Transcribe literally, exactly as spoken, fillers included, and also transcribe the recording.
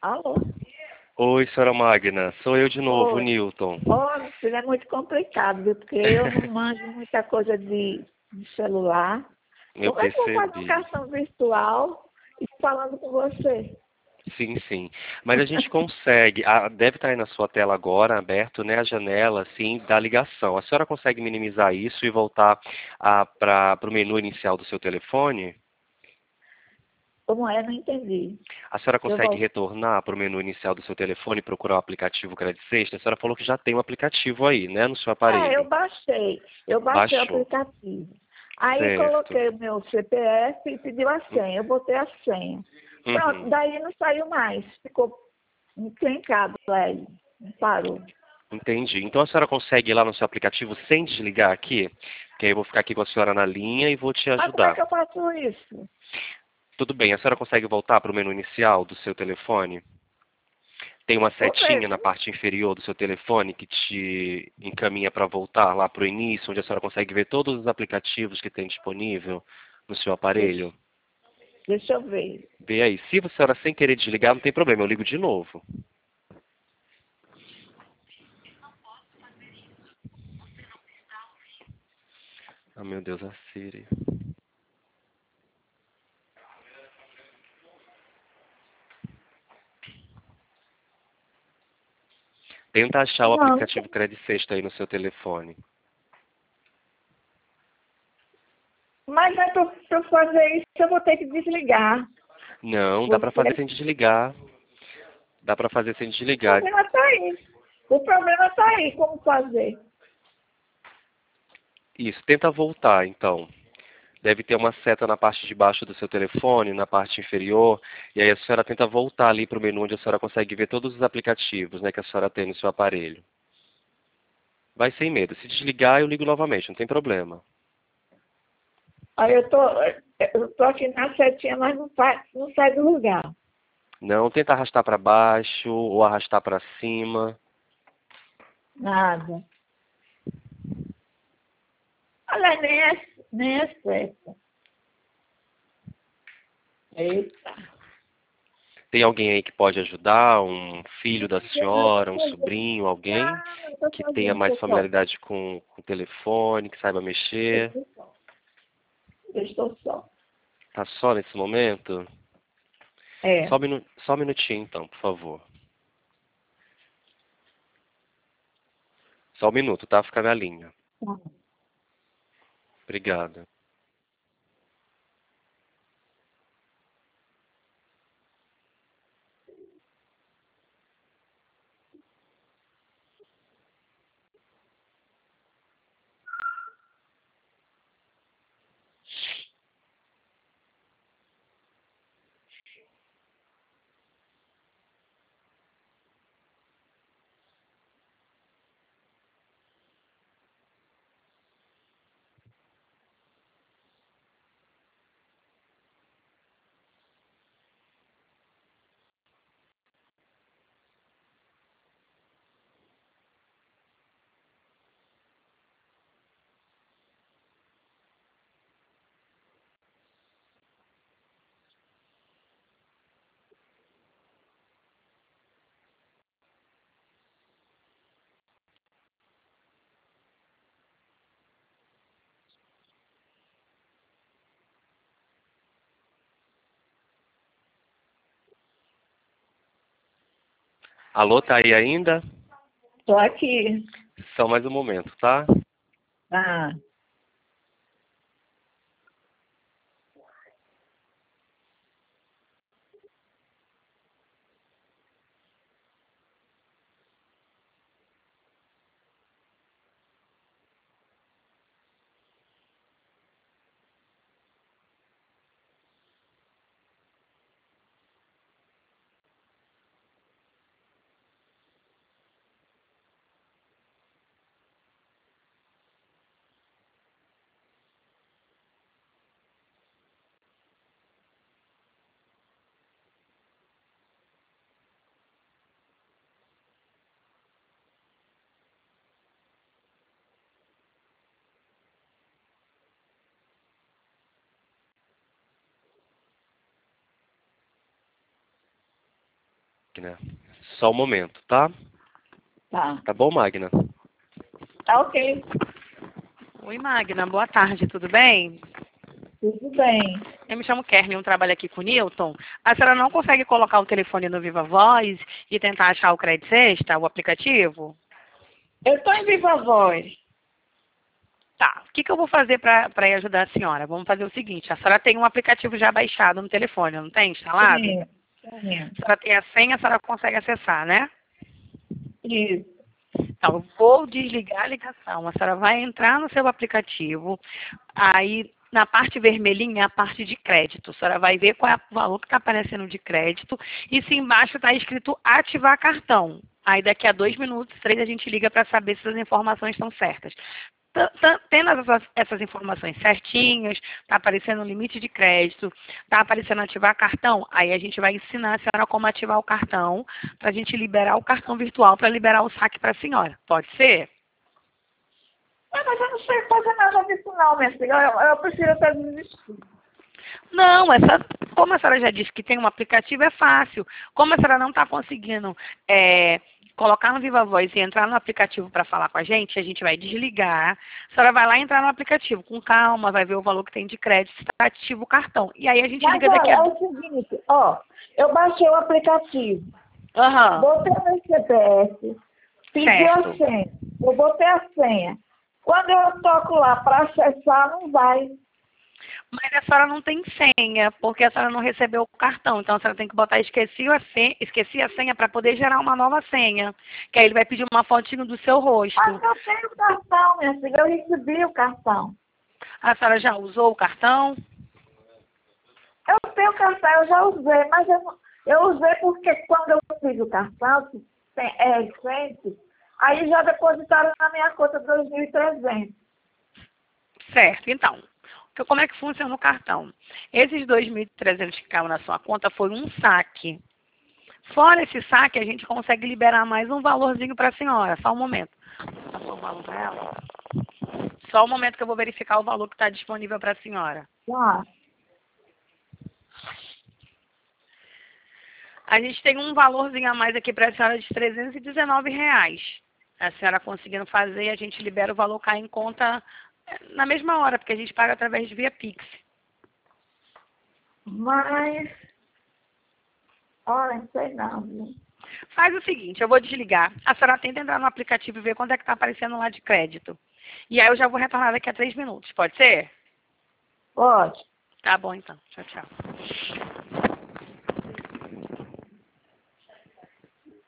Alô? Oi, senhora Magna. Sou eu de novo, o Oi. Newton. Ó, meu filho, é muito complicado, viu? Porque eu não manjo muita coisa de, de celular. Eu Como é que eu vou fazer um percebi. cartão virtual e falando com você? Sim, sim. Mas a gente consegue. Ah, deve estar aí na sua tela agora, aberto, né, a janela, assim, da ligação. A senhora consegue minimizar isso e voltar para o menu inicial do seu telefone? Como é? Não entendi. A senhora Eu consegue vou... retornar para o menu inicial do seu telefone e procurar o aplicativo Credit Sexta? A senhora falou que já tem um aplicativo aí, né, no seu É, eu aparelho. baixei. Eu baixei o Baixou. aplicativo. Aí Certo. coloquei o meu C P F e pediu a senha. Eu botei a senha. Pronto, Uhum. daí não saiu mais. Ficou encrencado aí. Parou. Entendi. Então a senhora consegue ir lá no seu aplicativo sem desligar aqui? Que aí eu vou ficar aqui com a senhora na linha e vou te Mas como é ajudar. que eu faço isso? Tudo bem, a senhora consegue voltar para o menu inicial do seu telefone? Tem uma Vou setinha na mesmo. parte inferior do seu telefone que te encaminha para voltar lá para o início, onde a senhora consegue ver todos os aplicativos que tem disponível no seu Deixa, aparelho? deixa eu ver. Vê aí. Se a senhora sem querer desligar, não tem problema, eu ligo de novo. Ah, meu Deus, a Siri. Tenta achar o Não, aplicativo Credit Sexta aí no seu telefone. mas é para eu fazer isso, eu vou ter que desligar. Não, dá para fazer Você... sem desligar. Dá para fazer sem O desligar. problema está aí. O problema está aí, como fazer? Isso, tenta voltar então. Deve ter uma seta na parte de baixo do seu telefone, na parte inferior, e aí a senhora tenta voltar ali para o menu onde a senhora consegue ver todos os aplicativos, né, que a senhora tem no seu aparelho. Vai sem medo. Se desligar, eu ligo novamente, não tem problema. Aí eu tô, eu tô aqui na setinha, mas não, faz, não sai do lugar. Não, tenta arrastar para baixo ou arrastar para cima. Nada. Olha, nem é, nem é certo. Eita. Tem alguém aí que pode ajudar? Um filho da Eu tô senhora, um fazendo. sobrinho, alguém Não, eu tô que tenha fazendo, mais tô só. familiaridade com, com o telefone, que saiba Eu mexer? estou só. Eu estou só. Tá só nesse momento? É. Só um, minu só um minutinho então, por favor. Só um minuto, tá? Fica na linha. Obrigado. Alô, tá aí ainda? Estou aqui. Só mais um momento, tá? Ah. Magna. Só um momento, tá? Tá. Tá bom, Magna? Tá ok. Oi, Magna. Boa tarde, tudo bem? Tudo bem. Eu me chamo Kerlin, eu trabalho aqui com o Newton. A senhora não consegue colocar o telefone no Viva Voz e tentar achar o Crédito Sexta, o aplicativo? Eu estou em Viva Voz. Tá. O que, que eu vou fazer para ajudar a senhora? Vamos fazer o seguinte. A senhora tem um aplicativo já baixado no telefone, não tem instalado? Sim. Sim. A senhora tem a senha, a senhora consegue acessar, né? Isso. Então, eu vou desligar a ligação. A senhora vai entrar no seu aplicativo, aí na parte vermelhinha é a parte de crédito. A senhora vai ver qual é o valor que está aparecendo de crédito e se embaixo está escrito ativar cartão. Aí daqui a dois minutos, três, a gente liga para saber se as informações estão certas. Tendo essas, essas informações certinhas, está aparecendo o limite de crédito, está aparecendo ativar cartão, aí a gente vai ensinar a senhora como ativar o cartão, para a gente liberar o cartão virtual, para liberar o saque para a senhora. Pode ser? Mas eu não sei fazer nada disso não, minha filha. Eu, eu prefiro até desistir. Não, essa, como a senhora já disse que tem um aplicativo, é fácil. Como a senhora não está conseguindo é, colocar no Viva Voz e entrar no aplicativo para falar com a gente, a gente vai desligar. A senhora vai lá entrar no aplicativo com calma, vai ver o valor que tem de crédito, se está ativo o cartão. E aí a gente Mas liga daqui olha, a... é o seguinte, ó, eu baixei o aplicativo, Aham, botei meu C P F, pedi certo. a senha, eu botei a senha. Quando eu toco lá para acessar, não vai. Mas a senhora não tem senha, porque a senhora não recebeu o cartão. Então a senhora tem que botar esqueci a senha, esqueci a senha para poder gerar uma nova senha. Que aí ele vai pedir uma fotinho do seu rosto. Mas eu tenho o cartão, minha filha, eu recebi o cartão. A senhora já usou o cartão? Eu tenho o cartão, eu já usei, mas eu, não- eu usei porque quando eu fiz o cartão, que tem- é recente, aí já depositaram na minha conta dois mil e trezentos. Certo, então. Então, como é que funciona o cartão? Esses dois mil e trezentos que caíram na sua conta foi um saque. Fora esse saque, a gente consegue liberar mais um valorzinho para a senhora. Só um momento. Passou o valor para ela? Só um momento que eu vou verificar o valor que está disponível para a senhora. Tá. A gente tem um valorzinho a mais aqui para a senhora de trezentos e dezenove reais. A senhora conseguindo fazer, a gente libera o valor cair em conta na mesma hora, porque a gente paga através de via Pix. Mas, olha, não sei não, viu? Faz o seguinte, eu vou desligar. A senhora tenta entrar no aplicativo e ver quanto é que está aparecendo lá de crédito. E aí eu já vou retornar daqui a três minutos. Pode ser? Pode. Tá bom, então. Tchau, tchau.